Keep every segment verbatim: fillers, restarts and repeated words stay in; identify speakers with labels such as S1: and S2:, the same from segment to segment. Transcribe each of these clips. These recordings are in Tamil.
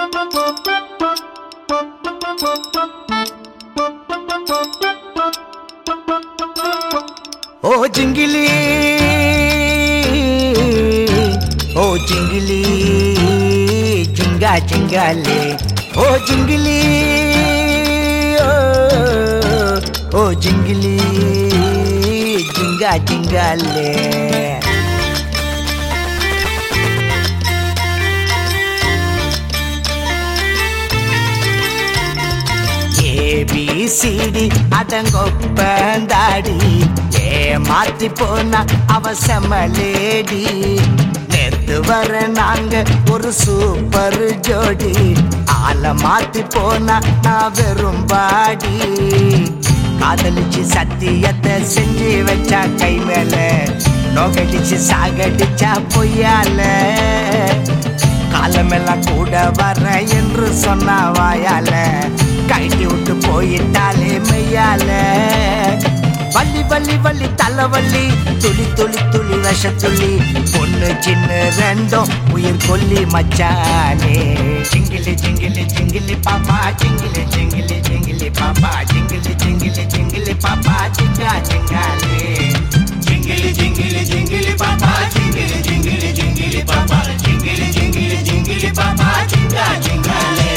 S1: ओ जिंगली ओ जिंगली जिंगा जिंगाले ओ जिंगली ओ, ओ जिंगली जिंगा जिंगाले ஏபிசிடி அடங்கொப்பந்தாடி ஏமாத்தி போனா அவசமலேடி நேத்து வர நாங்க ஒரு சூப்பர் ஜோடி ஆள மாத்தி போனா நான் வெறும்பாடி காதலிச்சு சத்தியத்தை செஞ்சு வச்சா கை மேல நோகடிச்சு சாகடிச்சா பொய்யால காலமெல்லாம் கூட வர என்று சொன்ன வாயால கைட்டி விட்டு போயிட்டாலே மெய்யால வள்ளி வள்ளி வள்ளி தலைவள்ளி துளி துளி துளி விஷ துளி பொண்ணு சின்ன ரெண்டும் உயிர் கொல்லி மச்சானே ஜிங்கிலி ஜிங்கிலி ஜிங்கிலி பாப்பா ஜிங்கிலி ஜிங்கிலி ஜிங்கிலி பாப்பா ஜிங்கிலி ஜிங்கிலி ஜிங்கிலி பாப்பா ஜிங்கா ஜிங்காலே ஜிங்கிலி ஜிங்கிலி ஜிங்கிலி பாப்பா ஜிங்கிலி ஜிங்கிலி ஜிங்கிலி பாப்பா ஜிங்கிலி ஜிங்கிலி ஜிங்கிலி பாப்பா ஜிங்கா ஜிங்காலே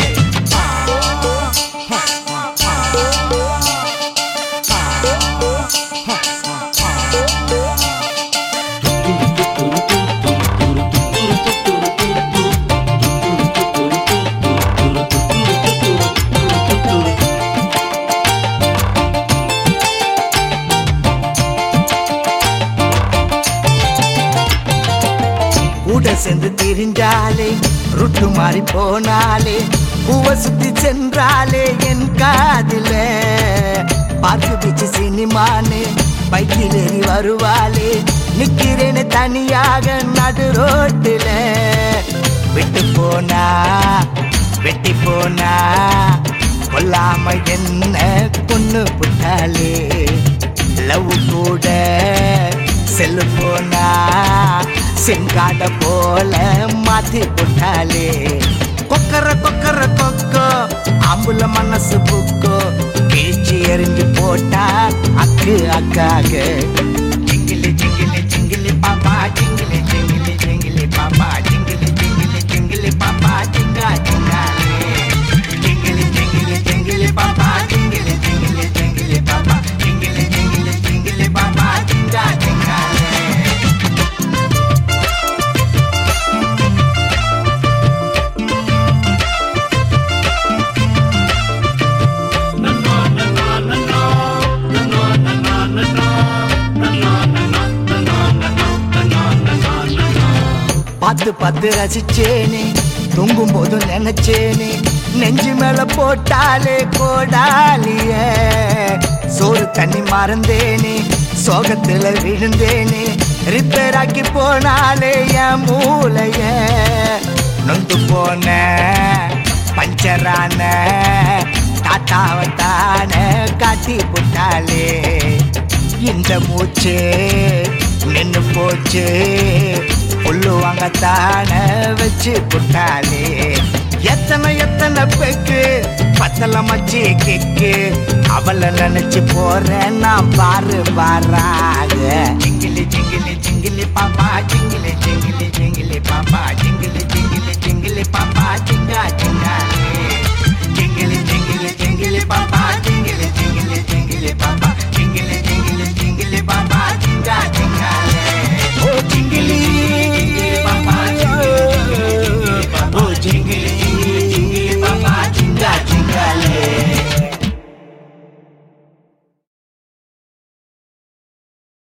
S1: கூட சென்று திரிஞ்சாலே ருட்டு மாறி போனாலே பூவ சுத்தி சென்றாலே என் காதில பார்த்து பிச்சு சினிமானே பைக்கில் ஏறி வருவாளே நிக்கிறேன்னு தனியாக நடு ரோட்டுல விட்டு போனா வெட்டி போனா கொல்லாம என்ன பொண்ணு புட்டாலே லவ் கூட செல்லு போனா செங்காட போல மாத்தி போட்டாலே கொக்கர கொக்கர கொக்கோ அம்புல மனசு புக்கோ கீழ்ச்சி எறிஞ்சு போட்டா அக்கு அக்காக ஜிங்கிலி ஜிங்கிலி ஜிங்கிலி பாப்பா ஜிங்கிலி ஜிங்கிலி ஜிங்கிலி பாப்பா ஜிங்கிலி ஜிங்கிலி ஜிங்கிலி பாப்பா ஜிங்கா ஜிங்காலே ஜிங்கிலி ஜிங்கிலி ஜிங்கிலி பாப்பா ஜிங்கிலி ஜிங்கிலி ஜிங்கிலி பாப்பா ஜிங்கிலி ஜிங்கிலி ஜிங்கிலி பாப்பா ஜிங்கா ஜிங்காலே பார்த்து பார்த்து ரசிச்சேனே தூங்கும் போதும் நினைச்சேனே நெஞ்சு மேல போட்டாலே கோடாலிய சோறு தண்ணி மறந்தேனே சோகத்துல விழுந்தேனே ரிப்பேர் ஆக்கி போனாலே என் மூளைய நொந்து போன பஞ்சரான தாத்தாவத்தான காட்டி போட்டாலே இந்த மூச்சு நின்னு போச்சு புல்லுவாங்கத்தான வச்சு புட்டாலே எத்தனை எத்தனை பெக்கு பத்தல மச்சி கிக்கு அவளை நினைச்சு போறேன் நான் பாரு பாராக ஜிங்கிலி ஜிங்கிலி ஜிங்கிலி பாப்பா ஜிங்கிலி ஜிங்கிலி ஜிங்கிலி பாப்பா ஜிங்கிலி ஜிங்கிலி